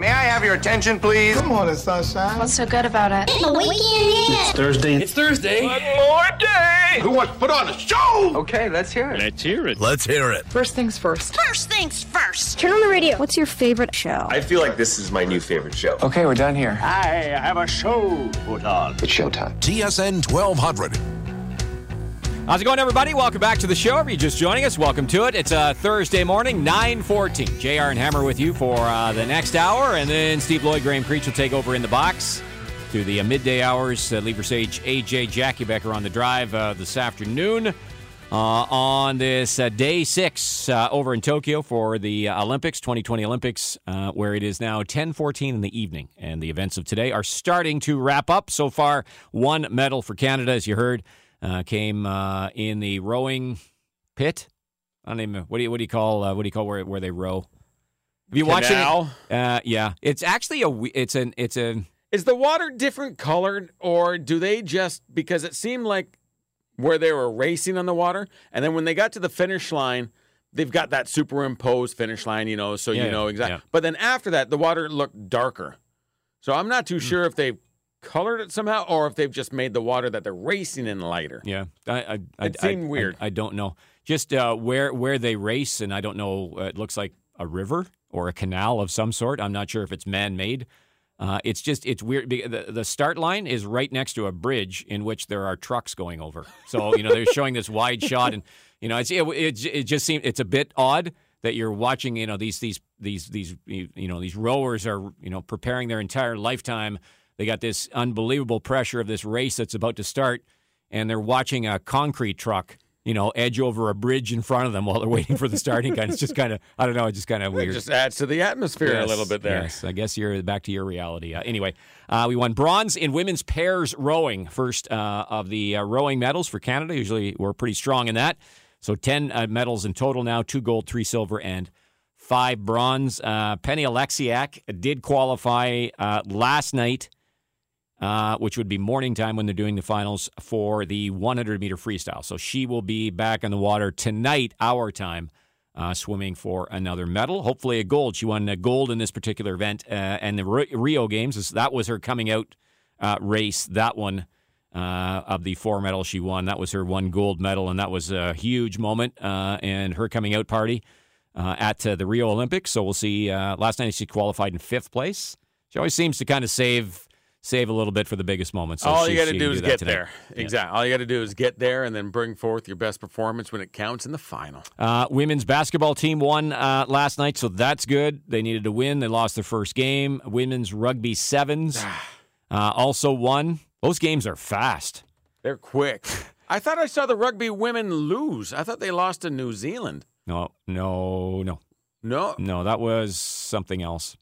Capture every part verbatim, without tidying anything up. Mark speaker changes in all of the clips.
Speaker 1: May I have your attention, please?
Speaker 2: Good morning, sunshine.
Speaker 3: What's so good about it?
Speaker 4: The weekend is.
Speaker 5: It's Thursday.
Speaker 6: It's Thursday.
Speaker 1: One more day.
Speaker 6: Who wants to put on a show?
Speaker 1: Okay, let's hear it.
Speaker 5: Let's hear it.
Speaker 7: Let's hear it.
Speaker 3: First things first.
Speaker 4: First things first.
Speaker 3: Turn on the radio. What's your favorite show?
Speaker 8: I feel like this is my new favorite show.
Speaker 1: Okay, we're done here.
Speaker 5: I have a show to put on.
Speaker 1: It's showtime.
Speaker 7: T S N twelve hundred.
Speaker 9: How's it going, everybody? Welcome back to the show. If you're just joining us, welcome to it. It's a Thursday morning, nine fourteen. J R and Hammer with you for uh, the next hour, and then Steve Lloyd, Graham Creech will take over in the box through the uh, midday hours. Uh, Lever Sage, A J, Jackie Becker on the drive uh, this afternoon uh, on this uh, day six uh, over in Tokyo for the uh, Olympics, twenty twenty Olympics, uh, where it is now ten fourteen in the evening, and the events of today are starting to wrap up. So far, one medal for Canada, as you heard. Uh, came uh, in the rowing pit. I don't even. What do you what do you call uh, what do you call where where they row? Have you watched it? Uh, yeah, it's actually a. It's an. It's a.
Speaker 6: Is the water different colored, or do they just because it seemed like where they were racing on the water, and then when they got to the finish line, they've got that superimposed finish line, you know, so
Speaker 9: Yeah,
Speaker 6: you know exactly.
Speaker 9: yeah.
Speaker 6: But then after that, the water looked darker. So I'm not too
Speaker 9: Hmm.
Speaker 6: sure if they colored it somehow, or if they've just made the water that they're racing in lighter.
Speaker 9: Yeah, I. I, I
Speaker 6: It seemed
Speaker 9: I,
Speaker 6: weird.
Speaker 9: I, I don't know. Just uh, where where they race, and I don't know. Uh, it looks like a river or a canal of some sort. I'm not sure if it's man made. Uh, it's just it's weird. The, the start line is right next to a bridge in which there are trucks going over. So you know they're showing this wide shot, and you know it's it, it, it just seems it's a bit odd that you're watching. You know these these these these you know these rowers are you know preparing their entire lifetime. They got this unbelievable pressure of this race that's about to start, and they're watching a concrete truck, you know, edge over a bridge in front of them while they're waiting for the starting gun. It's just kind of, I don't know, it's just kind of weird.
Speaker 6: It just adds to the atmosphere
Speaker 9: Yes,
Speaker 6: a little bit there.
Speaker 9: Yes, I guess you're back to your reality. Uh, anyway, uh, we won bronze in women's pairs rowing, first uh, of the uh, rowing medals for Canada. Usually we're pretty strong in that. So ten uh, medals in total now, two gold, three silver, and five bronze. Uh, Penny Alexiak did qualify uh, last night. Uh, which would be morning time when they're doing the finals for the one hundred meter freestyle. So she will be back in the water tonight, our time, uh, swimming for another medal, hopefully a gold. She won a gold in this particular event, uh, and the Rio Games, that was her coming out uh, race, that one uh, of the four medals she won. That was her one gold medal, and that was a huge moment, uh, and her coming out party uh, at uh, the Rio Olympics. So we'll see. Uh, last night she qualified in fifth place. She always seems to kind of save... Save a little bit for the biggest moments. So
Speaker 6: All
Speaker 9: she,
Speaker 6: you got to
Speaker 9: she
Speaker 6: do
Speaker 9: can
Speaker 6: is
Speaker 9: that
Speaker 6: get
Speaker 9: tonight.
Speaker 6: there.
Speaker 9: Yeah.
Speaker 6: Exactly. All you got to do is get there and then bring forth your best performance when it counts in the final.
Speaker 9: Uh, women's basketball team won uh, last night, so that's good. They needed to win. They lost their first game. Women's rugby sevens uh, also won. Those games are fast.
Speaker 6: They're quick. I thought I saw the rugby women lose. I thought they lost to New Zealand.
Speaker 9: No, no, no.
Speaker 6: No?
Speaker 9: No, that was something else.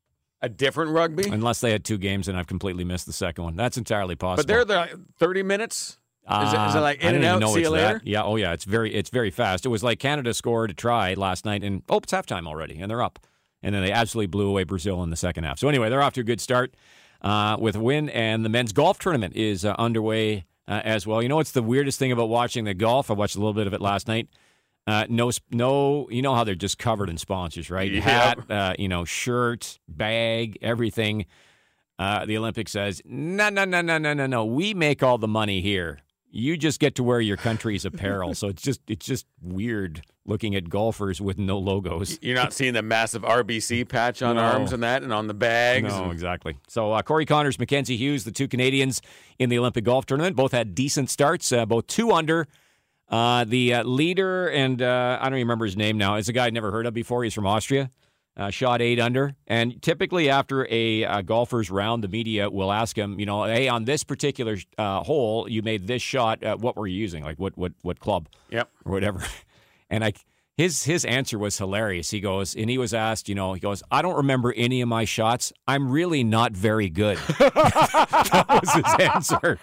Speaker 6: A different rugby?
Speaker 9: Unless they had two games and I've completely missed the second one. That's entirely possible.
Speaker 6: But they're the thirty minutes? Is, it, is it like
Speaker 9: Uh, I
Speaker 6: in and
Speaker 9: didn't even
Speaker 6: out,
Speaker 9: know
Speaker 6: see
Speaker 9: it's
Speaker 6: you later?
Speaker 9: that. Yeah, oh yeah, it's very it's very fast. It was like Canada scored a try last night, and oh, it's halftime already, and they're up. And then they absolutely blew away Brazil in the second half. So anyway, they're off to a good start uh, with a win, and the men's golf tournament is uh, underway uh, as well. You know what's the weirdest thing about watching the golf? I watched a little bit of it last night. Uh, no, no, you know how they're just covered in sponsors, right?
Speaker 6: Yep.
Speaker 9: Hat, uh, you know, shirt, bag, everything. Uh, the Olympics says, no, no, no, no, no, no, no. We make all the money here. You just get to wear your country's apparel. So it's just it's just weird looking at golfers with no logos.
Speaker 6: You're not seeing the massive R B C patch on
Speaker 9: No.
Speaker 6: arms and that and on the bags.
Speaker 9: No,
Speaker 6: and-
Speaker 9: exactly. So uh, Corey Connors, Mackenzie Hughes, the two Canadians in the Olympic golf tournament, both had decent starts, uh, both two under. Uh, the uh, leader, and uh, I don't remember his name now, is a guy I'd never heard of before. He's from Austria. Uh, shot eight under. And typically after a uh, golfer's round, the media will ask him, you know, hey, on this particular uh, hole, you made this shot. Uh, what were you using? Like what what what club?
Speaker 6: Yep.
Speaker 9: Or whatever. And I his his answer was hilarious. He goes, and he was asked, you know, he goes, I don't remember any of my shots. I'm really not very good. That was his answer.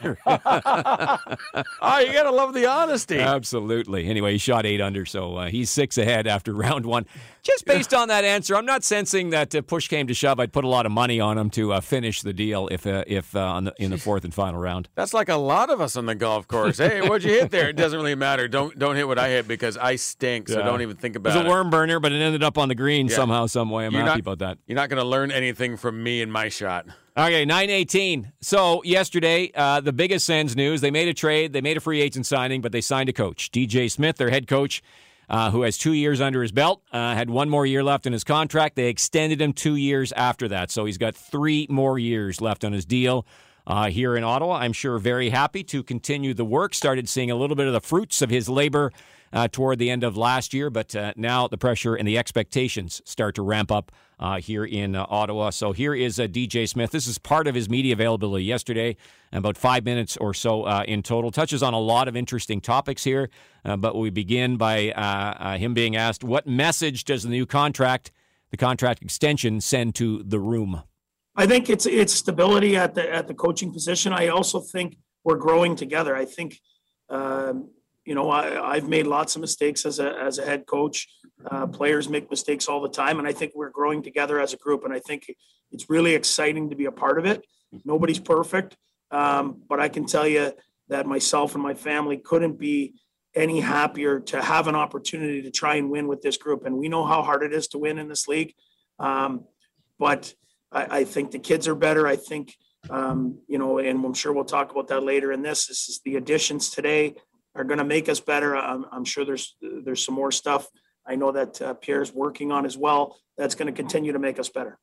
Speaker 6: Oh, you got to love the honesty.
Speaker 9: Absolutely. Anyway, he shot eight under, so uh, he's six ahead after round one. Just based on that answer, I'm not sensing that uh, push came to shove. I'd put a lot of money on him to uh, finish the deal if uh, if uh, on the, in the fourth and final round.
Speaker 6: That's like a lot of us on the golf course. Hey, what'd you hit there? It doesn't really matter. Don't don't hit what I hit because I stink, so
Speaker 9: Yeah.
Speaker 6: don't even think
Speaker 9: It
Speaker 6: about
Speaker 9: was
Speaker 6: it.
Speaker 9: a worm burner, but it ended up on the green
Speaker 6: Yeah.
Speaker 9: somehow, some way. I'm
Speaker 6: You're
Speaker 9: happy
Speaker 6: not-
Speaker 9: about that.
Speaker 6: You're not going to learn anything from me and my shot.
Speaker 9: Okay, nine eighteen. So yesterday, uh, the biggest Sens news, they made a trade, they made a free agent signing, but they signed a coach. D J Smith, their head coach, uh, who has two years under his belt, uh, had one more year left in his contract. They extended him two years after that, so he's got three more years left on his deal. Uh, here in Ottawa, I'm sure very happy to continue the work. Started seeing a little bit of the fruits of his labor uh, toward the end of last year, but uh, now the pressure and the expectations start to ramp up uh, here in uh, Ottawa. So here is uh, D J Smith. This is part of his media availability yesterday, about five minutes or so uh, in total. Touches on a lot of interesting topics here, uh, but we begin by uh, uh, him being asked, what message does the new contract, the contract extension, send to the room?
Speaker 2: I think it's it's stability at the at the coaching position. I also think we're growing together. I think, um, you know, I, I've made lots of mistakes as a as a head coach. Uh, players make mistakes all the time, and I think we're growing together as a group. And I think it's really exciting to be a part of it. Nobody's perfect, um, but I can tell you that myself and my family couldn't be any happier to have an opportunity to try and win with this group. And we know how hard it is to win in this league, um, but I, I think the kids are better. I think, um, you know, and I'm sure we'll talk about that later in this. This is the additions today are going to make us better. I'm, I'm sure there's there's some more stuff I know that uh, Pierre's working on as well. That's going to continue to make us better.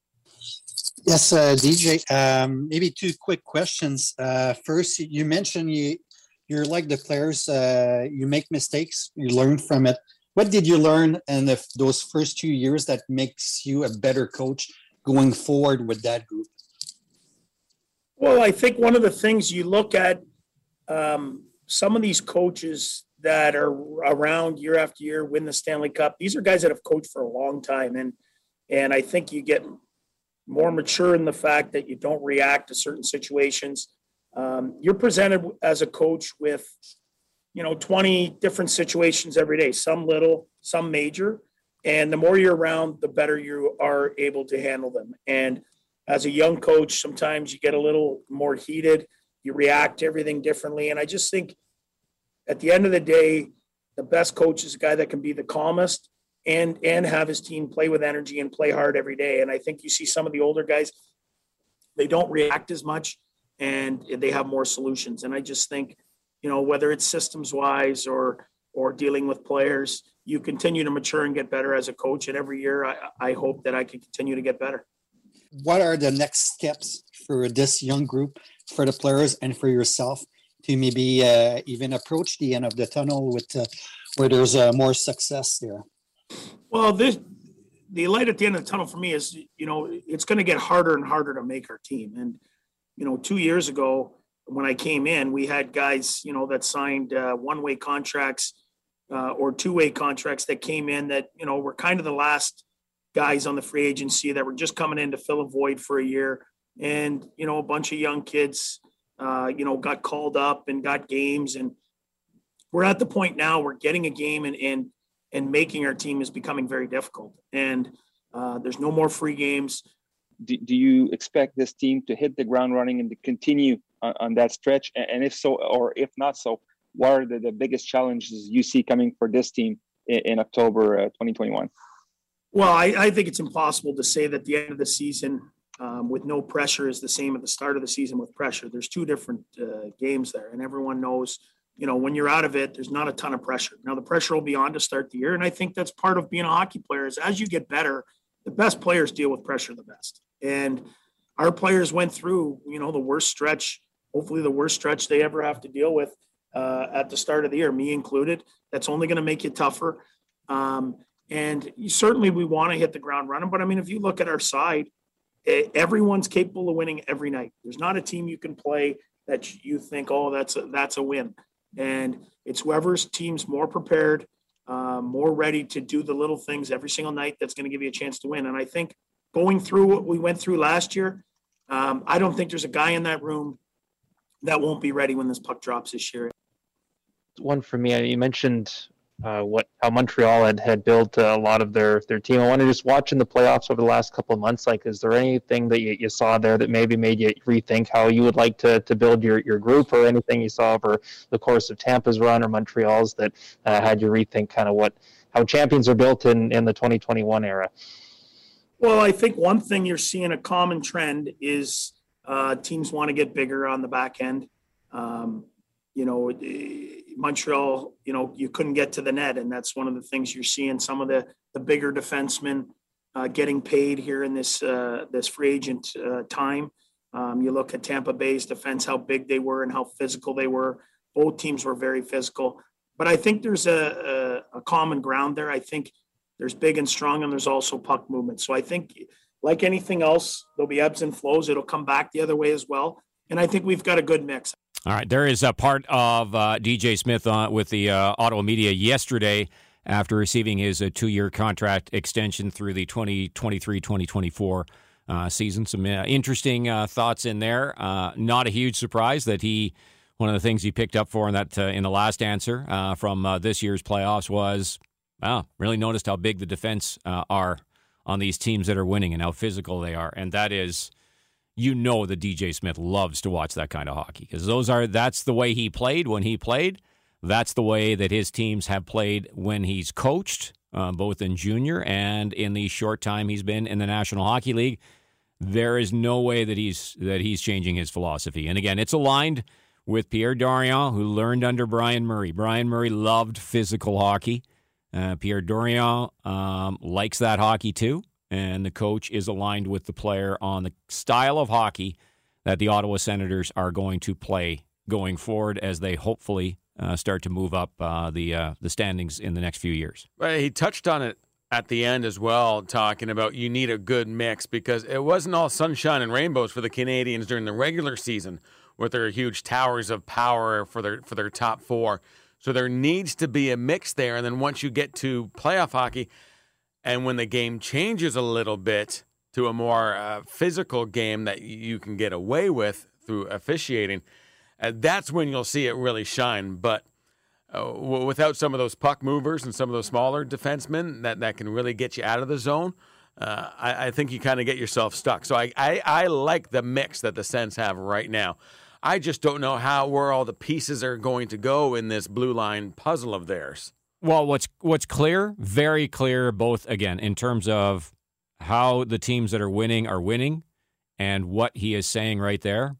Speaker 7: Yes, uh, D J. Um, maybe two quick questions. Uh, first, you mentioned you you're like the players. Uh, you make mistakes. You learn from it. What did you learn in the, those first two years that makes you a better coach going forward with that group?
Speaker 2: Well, I think one of the things you look at, um, some of these coaches that are around year after year, win the Stanley Cup. These are guys that have coached for a long time. And, and I think you get more mature in the fact that you don't react to certain situations. Um, you're presented as a coach with, you know, twenty different situations every day, some little, some major. And the more you're around, the better you are able to handle them. And as a young coach, sometimes you get a little more heated. You react to everything differently. And I just think at the end of the day, the best coach is a guy that can be the calmest and and have his team play with energy and play hard every day. And I think you see some of the older guys, they don't react as much and they have more solutions. And I just think, you know, whether it's systems wise or or dealing with players, you continue to mature and get better as a coach. And every year I, I hope that I can continue to get better.
Speaker 7: What are the next steps for this young group, for the players and for yourself to maybe uh, even approach the end of the tunnel with uh, where there's uh, more success there?
Speaker 2: Well, this, the light at the end of the tunnel for me is, you know, it's going to get harder and harder to make our team. And, you know, two years ago when I came in, we had guys, you know, that signed uh, one-way contracts uh, or two-way contracts that came in that, you know, were kind of the last guys on the free agency that were just coming in to fill a void for a year. And, you know, a bunch of young kids, uh, you know, got called up and got games. And we're at the point now where getting a game and, and, and making our team is becoming very difficult. And uh, there's no more free games.
Speaker 10: Do, do you expect this team to hit the ground running and to continue on, on that stretch? And if so, or if not so, what are the, the biggest challenges you see coming for this team in, in October uh, twenty twenty-one?
Speaker 2: Well, I, I think it's impossible to say that the end of the season um, with no pressure is the same at the start of the season with pressure. There's two different uh, games there, and everyone knows, you know, when you're out of it, there's not a ton of pressure. Now, the pressure will be on to start the year, and I think that's part of being a hockey player is as you get better, the best players deal with pressure the best. And our players went through, you know, the worst stretch, hopefully the worst stretch they ever have to deal with uh, at the start of the year, me included. That's only going to make you tougher. Um, And certainly we want to hit the ground running. But, I mean, if you look at our side, everyone's capable of winning every night. There's not a team you can play that you think, oh, that's a, that's a win. And it's whoever's team's more prepared, uh, more ready to do the little things every single night that's going to give you a chance to win. And I think going through what we went through last year, um, I don't think there's a guy in that room that won't be ready when this puck drops this year.
Speaker 11: One for me, you mentioned Uh, what how Montreal had, had built uh, a lot of their, their team. I want to just watch in the playoffs over the last couple of months. Like, is there anything that you, you saw there that maybe made you rethink how you would like to, to build your, your group, or anything you saw over the course of Tampa's run or Montreal's that uh, had you rethink kind of what how champions are built in in the twenty twenty-one era.
Speaker 2: Well, I think one thing you're seeing a common trend is uh, teams want to get bigger on the back end. Um, you know, Montreal, you know, you couldn't get to the net, and that's one of the things you're seeing. Some of the the bigger defensemen uh, getting paid here in this uh, this free agent uh, time. Um, you look at Tampa Bay's defense, how big they were and how physical they were. Both teams were very physical, but I think there's a, a, a common ground there. I think there's big and strong, and there's also puck movement. So I think, like anything else, there'll be ebbs and flows. It'll come back the other way as well. And I think we've got a good mix.
Speaker 9: All right. There is a part of uh, D J Smith uh, with the uh, Ottawa media yesterday after receiving his uh, two-year contract extension through the twenty twenty-three twenty twenty-four uh, season. Some uh, interesting uh, thoughts in there. Uh, not a huge surprise that he, one of the things he picked up for in that uh, in the last answer uh, from uh, this year's playoffs was, wow, really noticed how big the defense uh, are on these teams that are winning and how physical they are. And that is, you know, that D J Smith loves to watch that kind of hockey because those are that's the way he played when he played. That's the way that his teams have played when he's coached, uh, both in junior and in the short time he's been in the National Hockey League. There is no way that he's that he's changing his philosophy. And again, it's aligned with Pierre Dorion, who learned under Brian Murray. Brian Murray loved physical hockey. Uh, Pierre Dorion um, likes that hockey too, and the coach is aligned with the player on the style of hockey that the Ottawa Senators are going to play going forward as they hopefully uh, start to move up uh, the uh, the standings in the next few years.
Speaker 6: Well, he touched on it at the end as well, talking about you need a good mix because it wasn't all sunshine and rainbows for the Canadians during the regular season with their huge towers of power for their for their top four. So there needs to be a mix there. And then once you get to playoff hockey, and when the game changes a little bit to a more uh, physical game that you can get away with through officiating, uh, that's when you'll see it really shine. But uh, w- without some of those puck movers and some of those smaller defensemen that, that can really get you out of the zone, uh, I, I think you kind of get yourself stuck. So I, I, I like the mix that the Sens have right now. I just don't know how where all the pieces are going to go in this blue line puzzle of theirs.
Speaker 9: Well, what's what's clear, very clear, both, again, in terms of how the teams that are winning are winning and what he is saying right there,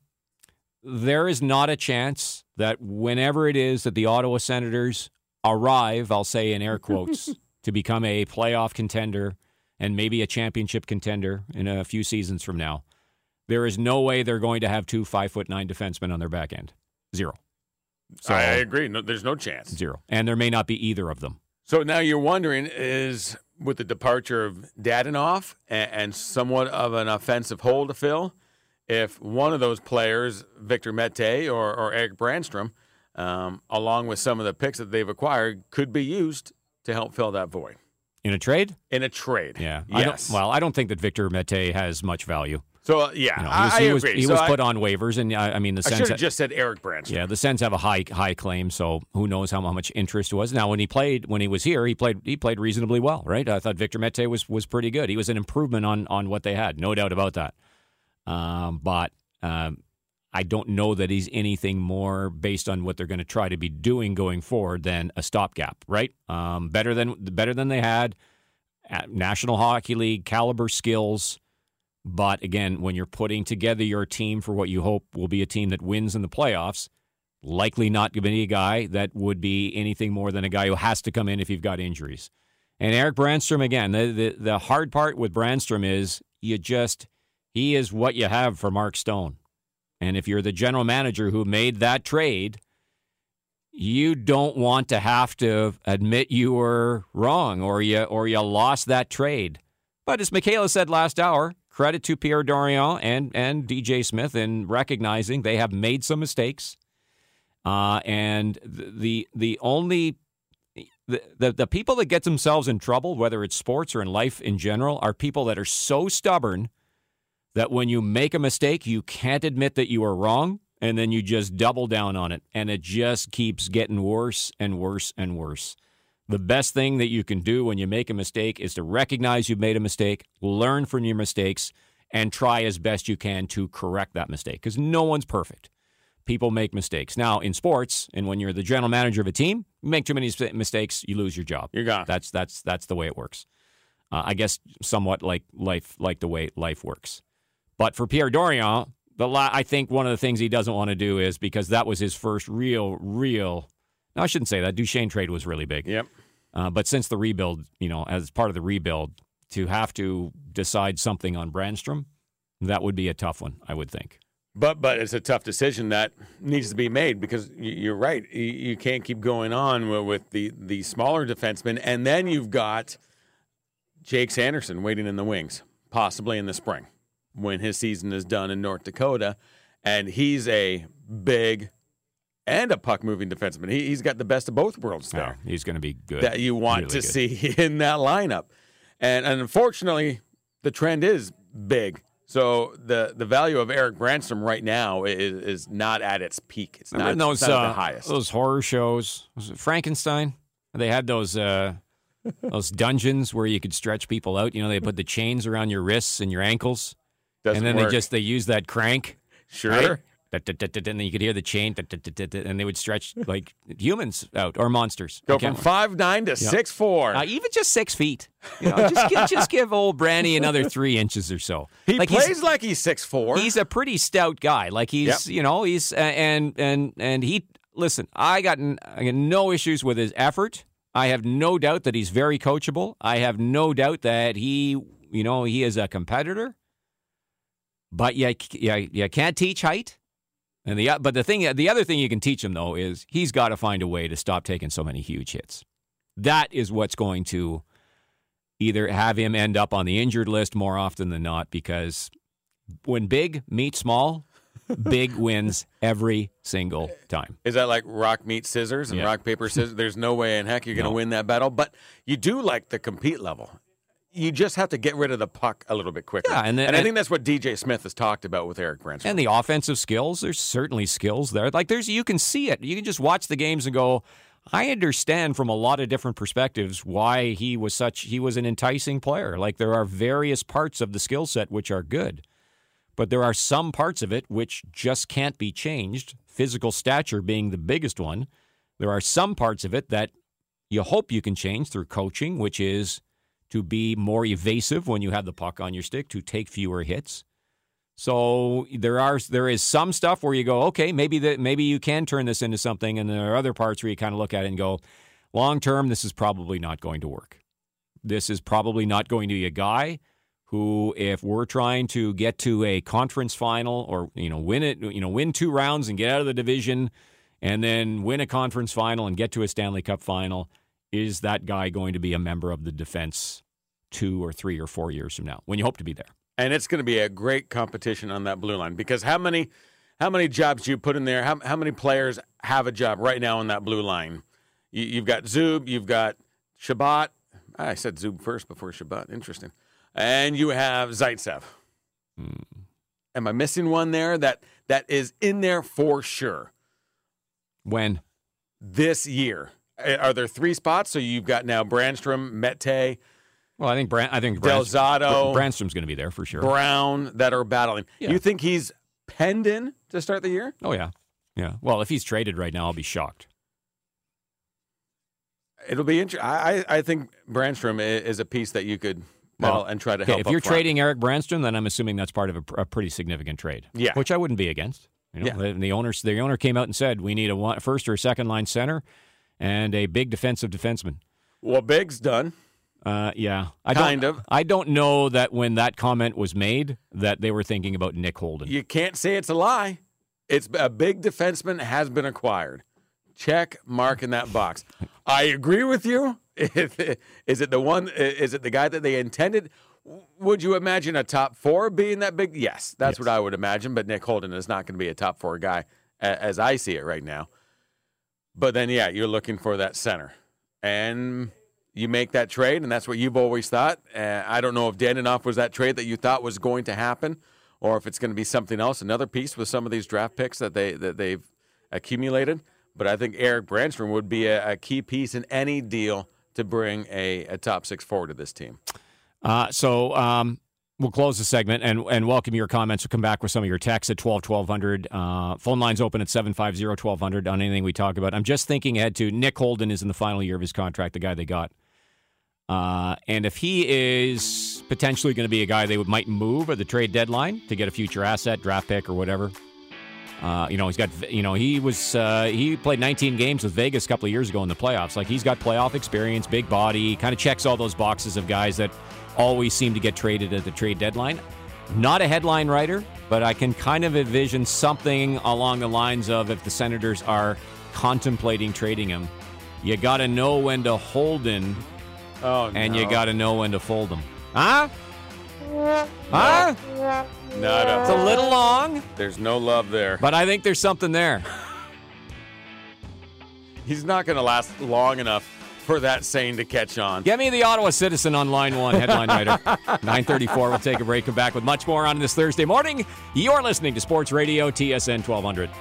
Speaker 9: there is not a chance that whenever it is that the Ottawa Senators arrive, I'll say in air quotes, to become a playoff contender and maybe a championship contender in a few seasons from now, there is no way they're going to have two five foot nine defensemen on their back end. Zero.
Speaker 6: So I agree. No, there's no chance.
Speaker 9: Zero. And there may not be either of them.
Speaker 6: So now you're wondering, is with the departure of Dadonov and, and somewhat of an offensive hole to fill, if one of those players, Victor Mete or, or Eric Brandstrom, um, along with some of the picks that they've acquired, could be used to help fill that void.
Speaker 9: In a trade?
Speaker 6: In a trade.
Speaker 9: Yeah.
Speaker 6: Yes.
Speaker 9: I don't, well, I don't think that Victor Mete has much value.
Speaker 6: So, uh, yeah,
Speaker 9: you know,
Speaker 6: I,
Speaker 9: he was,
Speaker 6: I
Speaker 9: he was,
Speaker 6: agree.
Speaker 9: He
Speaker 6: so
Speaker 9: was
Speaker 6: I,
Speaker 9: put on waivers, and I, I mean, the
Speaker 6: I
Speaker 9: Sens
Speaker 6: should have just said Eric Brandstrom.
Speaker 9: Yeah, the Sens have a high high claim, so who knows how much interest was. Now, when he played, when he was here, he played he played reasonably well, right? I thought Victor Mete was was pretty good. He was an improvement on on what they had, no doubt about that. Um, but um, I don't know that he's anything more based on what they're going to try to be doing going forward than a stopgap, right? Um, better than better than they had. National Hockey League caliber skills. But again, when you're putting together your team for what you hope will be a team that wins in the playoffs, likely not going to be a guy that would be anything more than a guy who has to come in if you've got injuries. And Eric Brandstrom, again, the, the, the hard part with Brandstrom is you just, he is what you have for Mark Stone. And if you're the general manager who made that trade, you don't want to have to admit you were wrong or you, or you lost that trade. But as Michaela said last hour, credit to Pierre Dorion and, and D J Smith in recognizing they have made some mistakes. Uh, and the the only the, the the people that get themselves in trouble, whether it's sports or in life in general, are people that are so stubborn that when you make a mistake, you can't admit that you are wrong, and then you just double down on it, and it just keeps getting worse and worse and worse. The best thing that you can do when you make a mistake is to recognize you've made a mistake, learn from your mistakes, and try as best you can to correct that mistake, because no one's perfect. People make mistakes. Now, in sports, and when you're the general manager of a team, you make too many mistakes, you lose your job.
Speaker 6: You're gone.
Speaker 9: That's that's that's the way it works. Uh, I guess somewhat like life, like the way life works. But for Pierre Dorion, the la- I think one of the things he doesn't want to do is, because that was his first real, real. No, I shouldn't say that. Duchesne trade was really big.
Speaker 6: Yep.
Speaker 9: Uh, but since the rebuild, you know, as part of the rebuild, to have to decide something on Brandstrom, that would be a tough one, I would think.
Speaker 6: But but it's a tough decision that needs to be made, because you're right. You, you can't keep going on with the, the smaller defensemen. And then you've got Jake Sanderson waiting in the wings, possibly in the spring when his season is done in North Dakota. And he's a big and a puck-moving defenseman. He, he's got the best of both worlds there.
Speaker 9: Oh, he's going to be good.
Speaker 6: That you want
Speaker 9: really
Speaker 6: to
Speaker 9: good.
Speaker 6: see in that lineup. And, and unfortunately, the trend is big. So the, the value of Eric Brandstrom right now is, is not at its peak. It's not,
Speaker 9: Remember those,
Speaker 6: it's not at
Speaker 9: uh,
Speaker 6: the highest.
Speaker 9: those horror shows? Was it Frankenstein? They had those uh, those dungeons where you could stretch people out. You know, they put the chains around your wrists and your ankles.
Speaker 6: Doesn't
Speaker 9: and then
Speaker 6: work.
Speaker 9: they just they use that crank.
Speaker 6: Sure.
Speaker 9: Right? And then you could hear the chain, and they would stretch like humans out or monsters.
Speaker 6: Go from five nine to
Speaker 9: Yeah.
Speaker 6: six four.
Speaker 9: Uh, even just six feet. You know, just, give, just give old Brandy another three inches or so.
Speaker 6: He
Speaker 9: like
Speaker 6: plays
Speaker 9: he's,
Speaker 6: like he's six four.
Speaker 9: He's a pretty stout guy. Like he's,
Speaker 6: Yep.
Speaker 9: you know, he's uh, and and and he. Listen, I got, n- I got no issues with his effort. I have no doubt that he's very coachable. I have no doubt that he, you know, he is a competitor. But yeah, yeah, you can't teach height. And the but the thing, the other thing you can teach him though is he's got to find a way to stop taking so many huge hits. That is what's going to either have him end up on the injured list more often than not, because when big meets small, big wins every single time.
Speaker 6: Is that like rock meets scissors and
Speaker 9: Yeah.
Speaker 6: rock paper scissors? There's no way in heck you're going to
Speaker 9: No.
Speaker 6: win that battle. But you do like the compete level. You just have to get rid of the puck a little bit quicker.
Speaker 9: Yeah, and the-
Speaker 6: I
Speaker 9: and-
Speaker 6: think that's what D J Smith has talked about with Eric Brandstrom.
Speaker 9: And the offensive skills, there's certainly skills there. Like there's, you can see it. You can just watch the games and go, I understand from a lot of different perspectives why he was such, he was an enticing player. Like there are various parts of the skill set which are good, but there are some parts of it which just can't be changed. Physical stature being the biggest one. There are some parts of it that you hope you can change through coaching, which is to be more evasive when you have the puck on your stick, to take fewer hits. So there are there is some stuff where you go, okay, maybe that maybe you can turn this into something, and there are other parts where you kind of look at it and go, long term, this is probably not going to work. This is probably not going to be a guy who, if we're trying to get to a conference final or you know win it, you know win two rounds and get out of the division, and then win a conference final and get to a Stanley Cup final, is that guy going to be a member of the defense two or three or four years from now when you hope to be there?
Speaker 6: And it's going to be a great competition on that blue line, because how many how many jobs do you put in there? How, how many players have a job right now on that blue line? You, you've got Zub, you've got Shabbat. I said Zub first before Shabbat. Interesting. And you have Zaitsev.
Speaker 9: Hmm.
Speaker 6: Am I missing one there that that is in there for sure?
Speaker 9: When?
Speaker 6: This year. Are there three spots? So you've got now Brandstrom, Mete,
Speaker 9: Well, I think Brand, I think Brandstrom,
Speaker 6: Delzato,
Speaker 9: Brandstrom's going to be there for sure.
Speaker 6: Brown that are battling.
Speaker 9: Yeah.
Speaker 6: You think he's penned in to start the year?
Speaker 9: Oh yeah, yeah. Well, if he's traded right now, I'll be shocked.
Speaker 6: It'll be interesting. I, I think Brandstrom i- is a piece that you could well, and try to
Speaker 9: okay,
Speaker 6: help.
Speaker 9: if
Speaker 6: up
Speaker 9: you're
Speaker 6: front.
Speaker 9: trading Eric Brandstrom, then I'm assuming that's part of a, a pretty significant trade.
Speaker 6: Yeah.
Speaker 9: Which I wouldn't be against. You know,
Speaker 6: Yeah.
Speaker 9: the, the owner, the owner came out and said we need a one, first or second line center and a big defensive defenseman.
Speaker 6: Well, Big's done.
Speaker 9: Uh, yeah, I
Speaker 6: Kind
Speaker 9: don't,
Speaker 6: of.
Speaker 9: I don't know that when that comment was made that they were thinking about Nick Holden.
Speaker 6: You can't say it's a lie. It's a big defenseman has been acquired. Check mark in that box. I agree with you. Is it the one? Is it the guy that they intended? Would you imagine a top four being that big? Yes, that's
Speaker 9: Yes.
Speaker 6: what I would imagine. But Nick Holden is not going to be a top four guy a- as I see it right now. But then, yeah, you're looking for that center. And you make that trade, and that's what you've always thought. Uh, I don't know if Daninoff was that trade that you thought was going to happen, or if it's going to be something else, another piece with some of these draft picks that, they, that they've accumulated. But I think Eric Brandstrom would be a, a key piece in any deal to bring a, a top six forward to this team.
Speaker 9: Uh, so um, We'll close the segment and, and welcome your comments. We'll come back with some of your texts at twelve twelve hundred. Uh, phone lines open at seven five zero twelve hundred on anything we talk about. I'm just thinking ahead to Nick Holden is in the final year of his contract, the guy they got. Uh, and if he is potentially going to be a guy they would, might move at the trade deadline to get a future asset, draft pick or whatever. Uh, you know, he's got, you know, he was, uh, he played nineteen games with Vegas a couple of years ago in the playoffs. Like, he's got playoff experience, big body, kind of checks all those boxes of guys that always seem to get traded at the trade deadline. Not a headline writer, but I can kind of envision something along the lines of if the Senators are contemplating trading him, you got to know when to hold him,
Speaker 6: oh,
Speaker 9: and
Speaker 6: no.
Speaker 9: you got to know when to fold him. Huh? Huh?
Speaker 6: Not a,
Speaker 9: it's a little long.
Speaker 6: There's no love there.
Speaker 9: But I think there's something there.
Speaker 6: He's not going to last long enough for that saying to catch on.
Speaker 9: Get me the Ottawa Citizen on line one, headline writer. nine thirty-four, we'll take a break. Come back with much more on this Thursday morning. You're listening to Sports Radio T S N twelve hundred.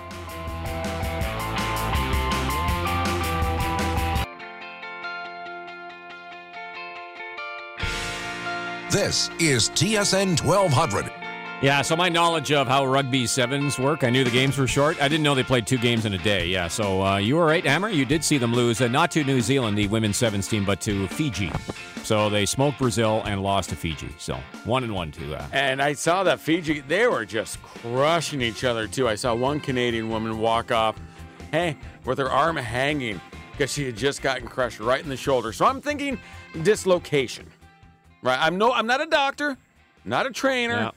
Speaker 12: This is T S N twelve hundred.
Speaker 9: Yeah, so my knowledge of how rugby sevens work, I knew the games were short. I didn't know they played two games in a day. Yeah, so uh, you were right, Hammer. You did see them lose, uh, not to New Zealand, the women's sevens team, but to Fiji. So they smoked Brazil and lost to Fiji. So one and one to. Uh,
Speaker 6: and I saw that Fiji, they were just crushing each other too. I saw one Canadian woman walk off, hey, with her arm hanging because she had just gotten crushed right in the shoulder. So I'm thinking dislocation. Right? I'm no, I'm not a doctor, not a trainer.
Speaker 9: Yeah.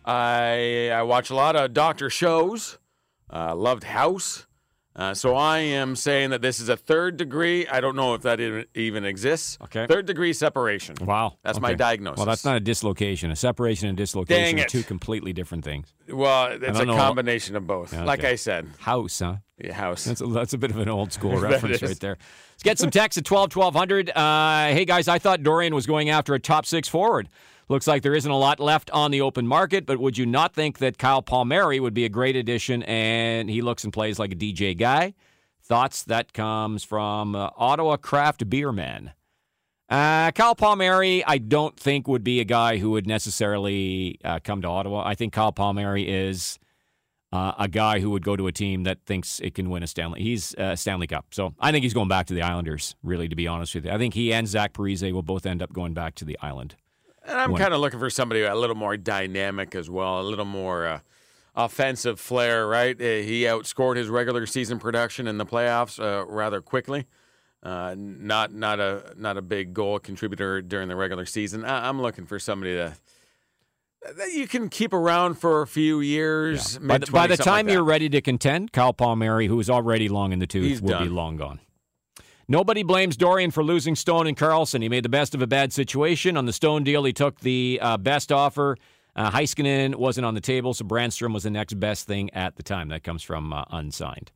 Speaker 6: I I watch a lot of doctor shows. Uh, loved House. Uh, so I am saying that this is a third degree. I don't know if that even, even exists.
Speaker 9: Okay.
Speaker 6: Third degree separation.
Speaker 9: Wow.
Speaker 6: That's
Speaker 9: okay.
Speaker 6: my diagnosis.
Speaker 9: Well, that's not a dislocation. A separation and dislocation are two completely different things.
Speaker 6: Well, it's a
Speaker 9: know.
Speaker 6: combination of both.
Speaker 9: Okay.
Speaker 6: Like I said.
Speaker 9: House, huh?
Speaker 6: Yeah, House.
Speaker 9: That's a, that's a bit of an old school reference right there. Let's get some text at twelve twelve hundred. Uh, hey, guys, I thought Dorian was going after a top six forward. Looks like there isn't a lot left on the open market, but would you not think that Kyle Palmieri would be a great addition, and he looks and plays like a D J guy? Thoughts? That comes from uh, Ottawa Craft Beer Man. Uh, Kyle Palmieri, I don't think would be a guy who would necessarily uh, come to Ottawa. I think Kyle Palmieri is uh, a guy who would go to a team that thinks it can win a Stanley. He's uh, Stanley Cup. So I think he's going back to the Islanders, really, to be honest with you. I think he and Zach Parise will both end up going back to the Island.
Speaker 6: And I'm kind of looking for somebody a little more dynamic as well, a little more uh, offensive flair, right? Uh, he outscored his regular season production in the playoffs uh, rather quickly. Uh, not not a not a big goal contributor during the regular season. I, I'm looking for somebody to that you can keep around for a few years.
Speaker 9: Yeah. By, the, by the time
Speaker 6: like
Speaker 9: you're ready to contend, Kyle Palmieri, who is already long in the tooth,
Speaker 6: He's
Speaker 9: will
Speaker 6: done.
Speaker 9: be long gone. Nobody blames Dorian for losing Stone and Carlson. He made the best of a bad situation. On the Stone deal, he took the uh, best offer. Uh, Heiskanen wasn't on the table, so Brandstrom was the next best thing at the time. That comes from uh, Unsigned.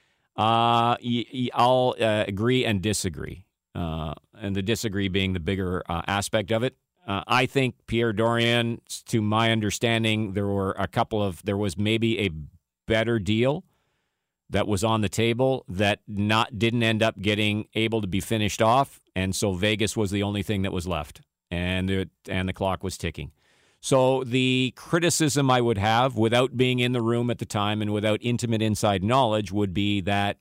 Speaker 9: Uh, y- y- I'll uh, agree and disagree, uh, and the disagree being the bigger uh, aspect of it. Uh, I think Pierre Dorian, to my understanding, there were a couple of, there was maybe a better deal that was on the table that not didn't end up getting able to be finished off, and so Vegas was the only thing that was left, and the, and the clock was ticking. So the criticism I would have, without being in the room at the time and without intimate inside knowledge, would be that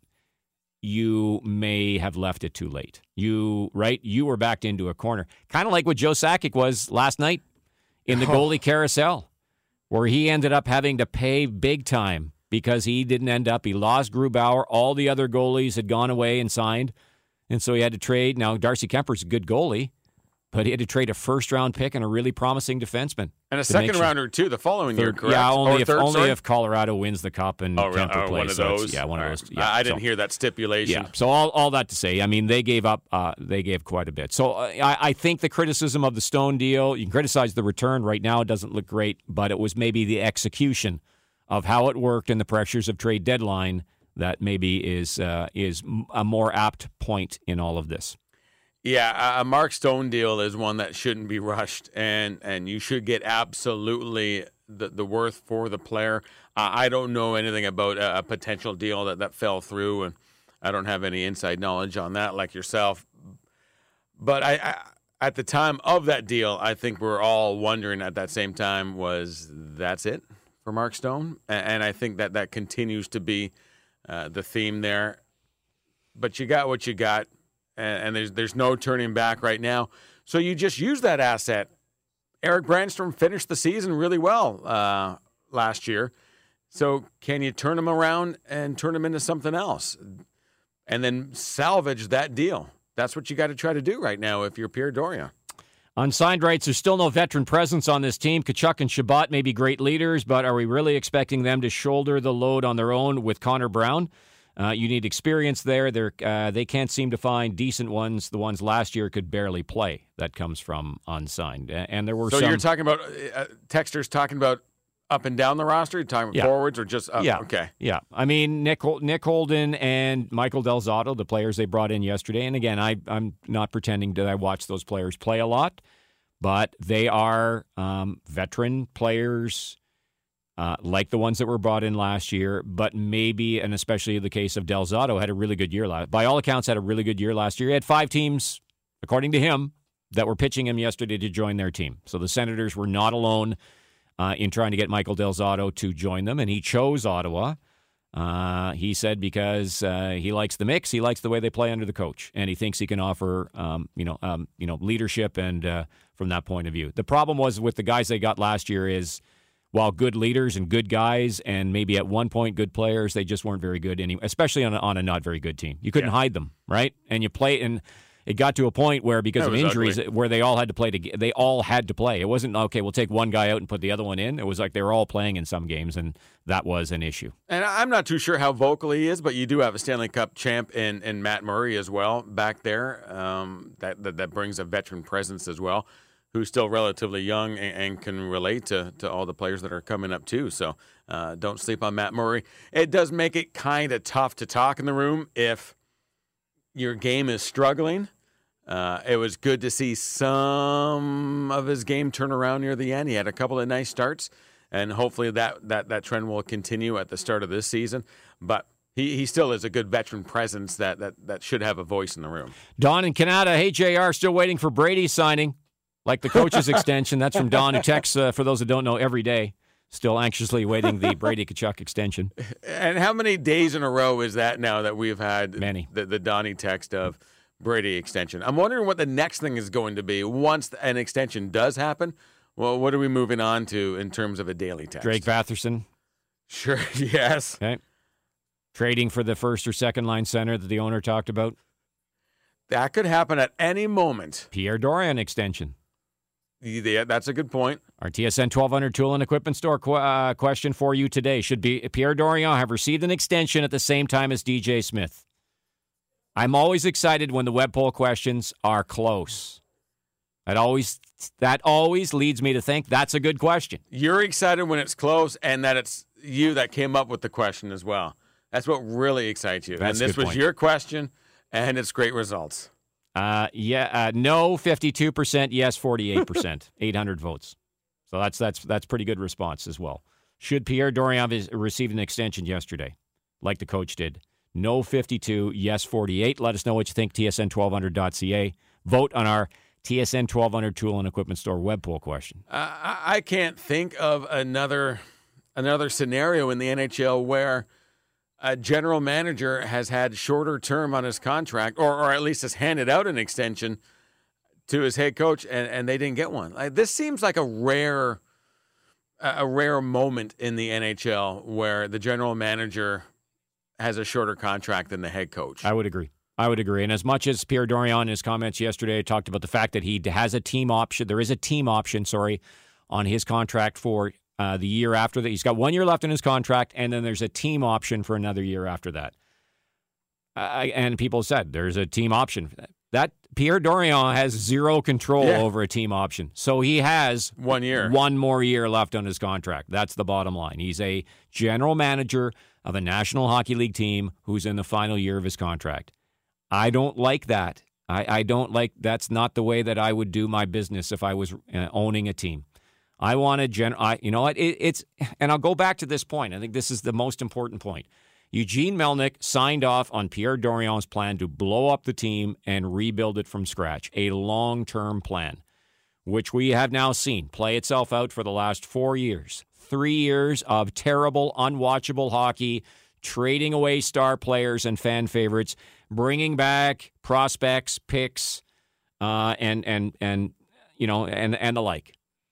Speaker 9: you may have left it too late. You, right? You were backed into a corner. Kind of like what Joe Sakic was last night in the goalie carousel, where he ended up having to pay big time because he didn't end up. He lost Grubauer. All the other goalies had gone away and signed, and so he had to trade. Now, Darcy Kemper's a good goalie, but he had to trade a first-round pick and a really promising defenseman.
Speaker 6: And a second-rounder, too, the following year, correct?
Speaker 9: Yeah, only,
Speaker 6: or
Speaker 9: if,
Speaker 6: third,
Speaker 9: only
Speaker 6: sorry?
Speaker 9: if Colorado wins the Cup and
Speaker 6: oh,
Speaker 9: Kemper
Speaker 6: oh,
Speaker 9: plays.
Speaker 6: one of
Speaker 9: so
Speaker 6: those?
Speaker 9: Yeah, one
Speaker 6: all
Speaker 9: of those.
Speaker 6: Right.
Speaker 9: Yeah,
Speaker 6: I didn't
Speaker 9: so,
Speaker 6: hear that stipulation.
Speaker 9: Yeah, so all, all that to say, I mean, they gave up, uh, they gave quite a bit. So uh, I, I think the criticism of the Stone deal, you can criticize the return. Right now it doesn't look great, but it was maybe the execution of how it worked and the pressures of trade deadline that maybe is uh, is a more apt point in all of this.
Speaker 6: Yeah, a Mark Stone deal is one that shouldn't be rushed, and, and you should get absolutely the, the worth for the player. Uh, I don't know anything about a, a potential deal that, that fell through, and I don't have any inside knowledge on that like yourself. But I, I at the time of that deal, I think we're all wondering at that same time, was that's it for Mark Stone? And I think that that continues to be uh, the theme there. But you got what you got, and there's there's no turning back right now. So you just use that asset. Eric Brandstrom finished the season really well uh, last year. So can you turn him around and turn him into something else? And then salvage that deal. That's what you got to try to do right now if you're Pierre Dorion.
Speaker 9: Unsigned rights, there's still no veteran presence on this team. Tkachuk and Shabbat may be great leaders, but are we really expecting them to shoulder the load on their own with Connor Brown? Uh, you need experience there. They're, uh, they can't seem to find decent ones. The ones last year could barely play. That comes from unsigned. And there were
Speaker 6: so
Speaker 9: some...
Speaker 6: you're talking about, uh, texters talking about up and down the roster? You're talking
Speaker 9: yeah.
Speaker 6: forwards or just up?
Speaker 9: Yeah.
Speaker 6: Okay.
Speaker 9: Yeah. I mean, Nick Nick Holden and Michael Del Zotto, the players they brought in yesterday. And again, I, I'm not pretending that I watch those players play a lot, but they are um, veteran players uh, like the ones that were brought in last year, but maybe, and especially the case of Del Zotto, had a really good year last. By all accounts, had a really good year last year. He had five teams, according to him, that were pitching him yesterday to join their team. So the Senators were not alone Uh, in trying to get Michael Del Zotto to join them, and he chose Ottawa. Uh, he said because uh, he likes the mix, he likes the way they play under the coach, and he thinks he can offer, um, you know, um, you know, leadership. And uh, from that point of view, the problem was with the guys they got last year is, while good leaders and good guys, and maybe at one point good players, they just weren't very good anyway. Especially on a, on a not very good team, you couldn't yeah. hide them, right? And you play and. It got to a point where, because
Speaker 6: that
Speaker 9: of injuries,
Speaker 6: ugly.
Speaker 9: where they all had to play. To, they all had to play. It wasn't, okay, we'll take one guy out and put the other one in. It was like they were all playing in some games, and that was an issue.
Speaker 6: And I'm not too sure how vocal he is, but you do have a Stanley Cup champ in, in Matt Murray as well back there. Um, that, that that brings a veteran presence as well, who's still relatively young and, and can relate to, to all the players that are coming up too. So uh, don't sleep on Matt Murray. It does make it kind of tough to talk in the room if your game is struggling. Uh, it was good to see some of his game turn around near the end. He had a couple of nice starts, and hopefully that that, that trend will continue at the start of this season. But he, he still is a good veteran presence that, that, that should have a voice in the room.
Speaker 9: Don in Canada, hey, J R, still waiting for Brady signing, like the coach's extension. That's from Don, who texts, uh, for those that don't know, every day. Still anxiously waiting the Brady Tkachuk extension.
Speaker 6: And how many days in a row is that now that we've had
Speaker 9: Many.
Speaker 6: the, the Donnie text of Brady extension? I'm wondering what the next thing is going to be once an extension does happen. Well, what are we moving on to in terms of a daily text?
Speaker 9: Drake Batherson.
Speaker 6: Sure, yes.
Speaker 9: Okay. Trading for the first or second line center that the owner talked about.
Speaker 6: That could happen at any moment.
Speaker 9: Pierre Dorion extension.
Speaker 6: Yeah, that's a good point.
Speaker 9: Our T S N twelve hundred Tool and Equipment Store qu- uh, question for you today. Should be Pierre Dorion have received an extension at the same time as D J Smith? I'm always excited when the web poll questions are close. That always that always leads me to think that's a good question.
Speaker 6: You're excited when it's close, and that it's you that came up with the question as well. That's what really excites you.
Speaker 9: That's
Speaker 6: and this
Speaker 9: a good
Speaker 6: was
Speaker 9: point.
Speaker 6: your question, and it's great results.
Speaker 9: Uh, yeah, uh, no, fifty-two percent. Yes, forty-eight percent. eight hundred votes. So that's that's that's pretty good response as well. Should Pierre Dorion have received an extension yesterday, like the coach did? No, fifty-two. Yes, forty-eight. Let us know what you think. T S N twelve hundred dot C A. Vote on our T S N twelve hundred Tool and Equipment Store web poll question.
Speaker 6: Uh, I I can't think of another another scenario in the N H L where a general manager has had shorter term on his contract, or, or at least has handed out an extension to his head coach, and, and they didn't get one. Like, this seems like a rare a rare moment in the N H L where the general manager has a shorter contract than the head coach.
Speaker 9: I would agree. I would agree. And as much as Pierre Dorion in his comments yesterday talked about the fact that he has a team option, there is a team option, sorry, on his contract for uh, the year after that. He's got one year left in his contract, and then there's a team option for another year after that. Uh, and people said there's a team option. That Pierre Dorion has zero control
Speaker 6: Yeah.
Speaker 9: over a team option. So he has
Speaker 6: One year.
Speaker 9: one more year left on his contract. That's the bottom line. He's a general manager of a National Hockey League team who's in the final year of his contract. I don't like that. I, I don't like, that's not the way that I would do my business if I was uh, owning a team. I want to, gen- I, you know what, it, it's, and I'll go back to this point. I think this is the most important point. Eugene Melnick signed off on Pierre Dorian's plan to blow up the team and rebuild it from scratch, a long-term plan, which we have now seen play itself out for the last four years. Three years of terrible, unwatchable hockey, trading away star players and fan favorites, bringing back prospects, picks, uh, and and and you know, and and the like.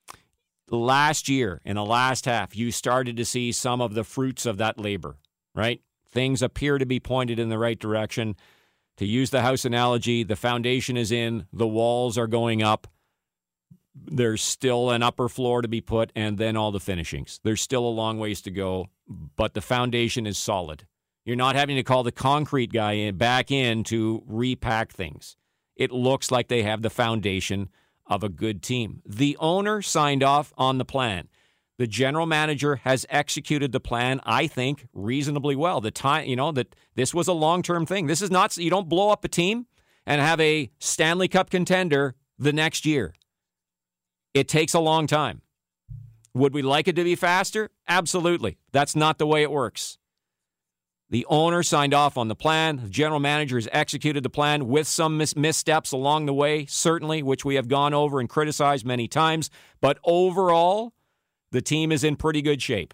Speaker 9: Last year, in the last half, you started to see some of the fruits of that labor, right? Things appear to be pointed in the right direction. To use the house analogy, the foundation is in, the walls are going up. There's still an upper floor to be put, and then all the finishings. There's still a long ways to go, but the foundation is solid. You're not having to call the concrete guy in, back in to repack things. It looks like they have the foundation of a good team. The owner signed off on the plan. The general manager has executed the plan, I think, reasonably well. The time, you know, that this was a long-term thing. This is not, you don't blow up a team and have a Stanley Cup contender the next year. It takes a long time. Would we like it to be faster? Absolutely. That's not the way it works. The owner signed off on the plan. The general manager has executed the plan with some mis- missteps along the way, certainly, which we have gone over and criticized many times. But overall, the team is in pretty good shape.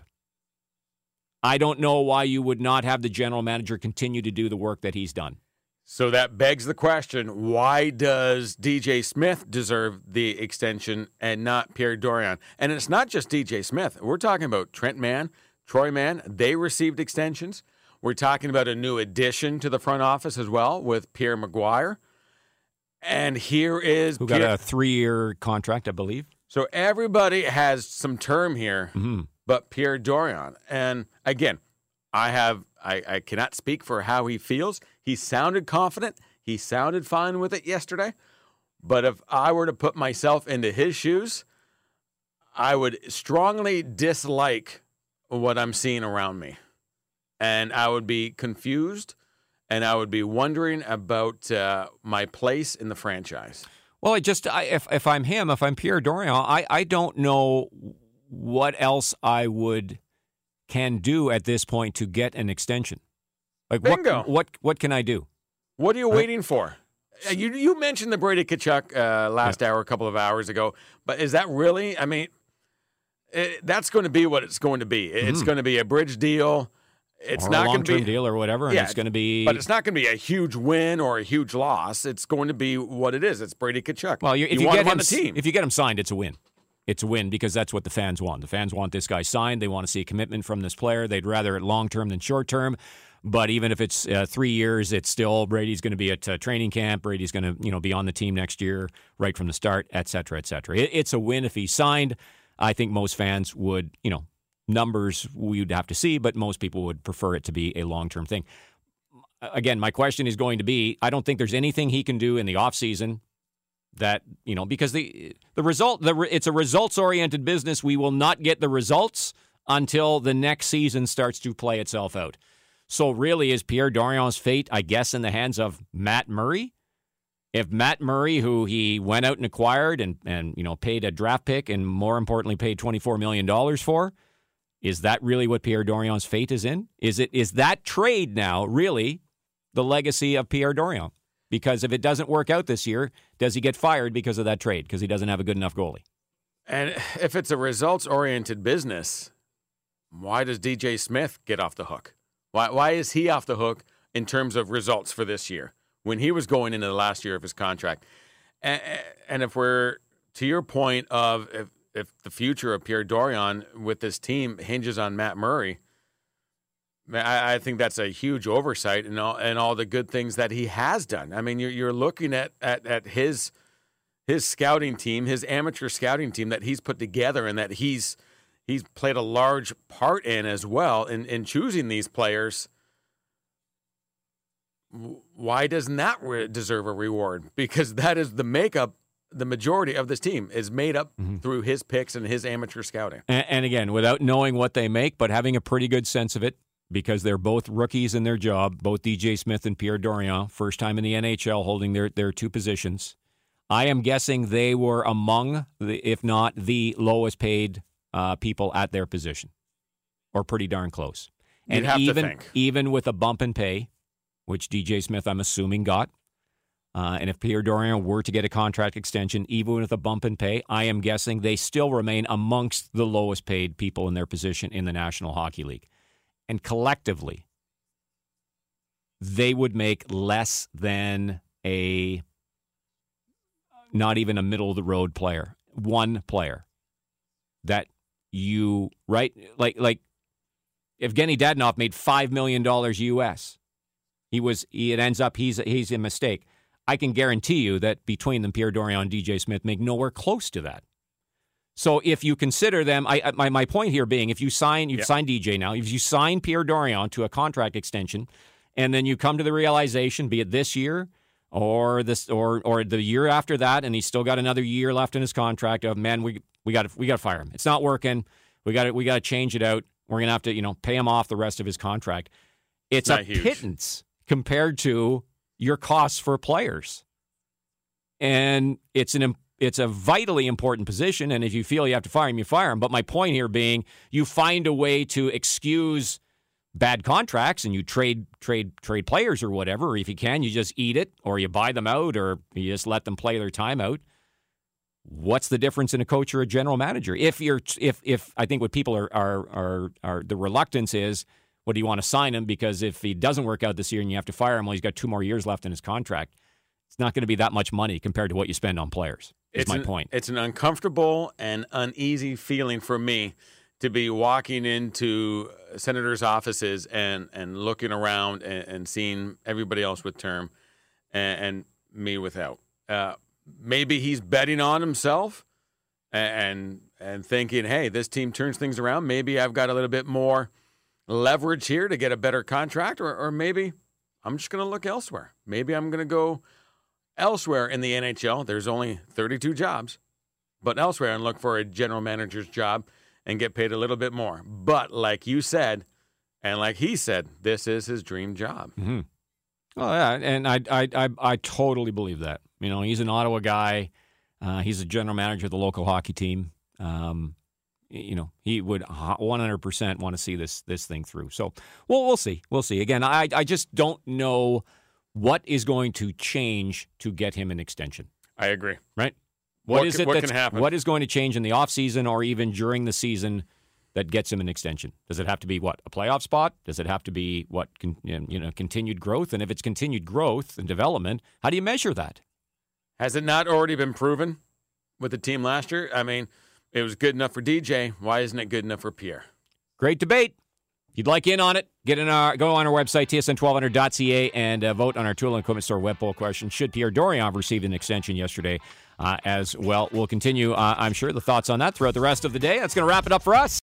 Speaker 9: I don't know why you would not have the general manager continue to do the work that he's done.
Speaker 6: So that begs the question, why does D J Smith deserve the extension and not Pierre Dorion? And it's not just D J Smith. We're talking about Trent Mann, Troy Mann. They received extensions. We're talking about a new addition to the front office as well with Pierre Maguire. And here is
Speaker 9: Who
Speaker 6: Pierre.
Speaker 9: got a three-year contract, I believe.
Speaker 6: So everybody has some term here,
Speaker 9: mm-hmm.
Speaker 6: but Pierre Dorion. And again, I have I, I cannot speak for how he feels. He sounded confident. He sounded fine with it yesterday. But if I were to put myself into his shoes, I would strongly dislike what I'm seeing around me. And I would be confused, and I would be wondering about uh, my place in the franchise.
Speaker 9: Well, I just I, if if I'm him, if I'm Pierre Dorion, I, I don't know what else I would can do at this point to get an extension. Like
Speaker 6: Bingo.
Speaker 9: what what what can I do?
Speaker 6: What are you waiting for? Uh, You you mentioned the Brady Tkachuk uh, last
Speaker 9: Yeah.
Speaker 6: hour a couple of hours ago, but is that really? I mean, it, that's going to be what it's going to be. It's
Speaker 9: Mhm.
Speaker 6: going to be a bridge deal. It's
Speaker 9: or
Speaker 6: not
Speaker 9: a
Speaker 6: going to
Speaker 9: long-term
Speaker 6: be
Speaker 9: deal or whatever, and
Speaker 6: Yeah,
Speaker 9: it's going to be.
Speaker 6: but it's not going to be a huge win or a huge loss. It's going to be what it is. It's Brady Tkachuk.
Speaker 9: Well, you, if
Speaker 6: you,
Speaker 9: you,
Speaker 6: want
Speaker 9: get
Speaker 6: him on the
Speaker 9: s-
Speaker 6: team.
Speaker 9: if you get him signed, it's a win. It's a win because that's what the fans want. The fans want this guy signed. They want to see a commitment from this player. They'd rather it long term than short term. But even if it's uh, three years, it's still Brady's going to be at uh, training camp. Brady's going to you know be on the team next year right from the start, et cetera, et cetera. It, it's a win if he's signed. I think most fans would, you know, numbers we'd have to see, but most people would prefer it to be a long-term thing. Again, my question is going to be, I don't think there's anything he can do in the offseason that, you know, because the the result, the it's a results-oriented business. We will not get the results until the next season starts to play itself out. So really, is Pierre Dorion's fate, I guess, in the hands of Matt Murray? If Matt Murray, who he went out and acquired and, and you know, paid a draft pick and more importantly paid twenty-four million dollars for, is that really what Pierre Dorion's fate is in? Is it is that trade now really the legacy of Pierre Dorion? Because if it doesn't work out this year, does he get fired because of that trade? Because he doesn't have a good enough goalie.
Speaker 6: And if it's a results-oriented business, why does D J Smith get off the hook? Why why is he off the hook in terms of results for this year when he was going into the last year of his contract? And, and if we're to your point of if, if the future of Pierre Dorion with this team hinges on Matt Murray, I, I think that's a huge oversight in all, and all the good things that he has done. I mean, you're, you're looking at, at, at his his scouting team, his amateur scouting team that he's put together and that he's he's played a large part in as well in, in choosing these players. Why doesn't that re- deserve a reward? Because that is the makeup, the majority of this team is made up mm-hmm. through his picks and his amateur scouting.
Speaker 9: And, and again, without knowing what they make, but having a pretty good sense of it, because they're both rookies in their job, both D J Smith and Pierre Dorion, first time in the N H L holding their, their two positions. I am guessing they were among, the, if not the lowest paid uh, people at their position, or pretty darn close. And
Speaker 6: have to
Speaker 9: even
Speaker 6: think.
Speaker 9: even with a bump in pay, which D J Smith, I'm assuming, got, uh, and if Pierre Dorion were to get a contract extension, even with a bump in pay, I am guessing they still remain amongst the lowest paid people in their position in the National Hockey League. And collectively, they would make less than a, not even a middle-of-the-road player, one player that you, right, like, like Evgeny Dadonov made five million dollars U S. He was, he, it ends up, he's, he's a mistake. I can guarantee you that between them, Pierre Dorion and D J Smith make nowhere close to that. So if you consider them, I, my, my point here being, if you sign, you've
Speaker 6: Yep.
Speaker 9: signed D J now, if you sign Pierre Dorion to a contract extension, and then you come to the realization, be it this year or this or or the year after that, and he's still got another year left in his contract, of man, we we got to we got to fire him. It's not working. We got to we got to change it out. We're gonna have to you know pay him off the rest of his contract. It's
Speaker 6: Not
Speaker 9: a
Speaker 6: huge.
Speaker 9: pittance compared to your costs for players, and it's an it's a vitally important position. And if you feel you have to fire him, you fire him. But my point here being, you find a way to excuse bad contracts and you trade trade trade players or whatever, or if you can, you just eat it, or you buy them out, or you just let them play their time out. What's the difference in a coach or a general manager? If you're if if I think what people are are are, are the reluctance is, what do you want to sign him? Because if he doesn't work out this year and you have to fire him, well, he's got two more years left in his contract. It's not going to be that much money compared to what you spend on players. Is
Speaker 6: It's
Speaker 9: my
Speaker 6: an,
Speaker 9: point.
Speaker 6: It's an uncomfortable and uneasy feeling for me to be walking into senators' offices and, and looking around and, and seeing everybody else with term and, and me without. Uh, maybe he's betting on himself and and thinking, hey, this team turns things around. Maybe I've got a little bit more leverage here to get a better contract, or, or maybe I'm just going to look elsewhere. Maybe I'm going to go elsewhere in the N H L. There's only thirty-two jobs, but elsewhere and look for a general manager's job and get paid a little bit more. But like you said, and like he said, this is his dream job.
Speaker 9: Mm-hmm. Oh yeah, and I, I I I totally believe that. You know, he's an Ottawa guy. Uh, he's a general manager of the local hockey team. Um, you know, he would one hundred percent want to see this this thing through. So, well, we'll see. We'll see. Again, I I just don't know what is going to change to get him an extension.
Speaker 6: I agree.
Speaker 9: Right?
Speaker 6: What
Speaker 9: What is
Speaker 6: can-
Speaker 9: it
Speaker 6: what
Speaker 9: that's,
Speaker 6: can happen?
Speaker 9: What is going to change in the offseason or even during the season that gets him an extension? Does it have to be, what, a playoff spot? Does it have to be, what, con, you know, continued growth? And if it's continued growth and development, how do you measure that?
Speaker 6: Has it not already been proven with the team last year? I mean, it was good enough for D J. Why isn't it good enough for Pierre?
Speaker 9: Great debate. If you'd like in on it, get in our, go on our website, T S N twelve hundred dot C A, and uh, vote on our Tool and Equipment Store web poll question. Should Pierre Dorion receive an extension yesterday uh, as well? We'll continue, uh, I'm sure, the thoughts on that throughout the rest of the day. That's going to wrap it up for us.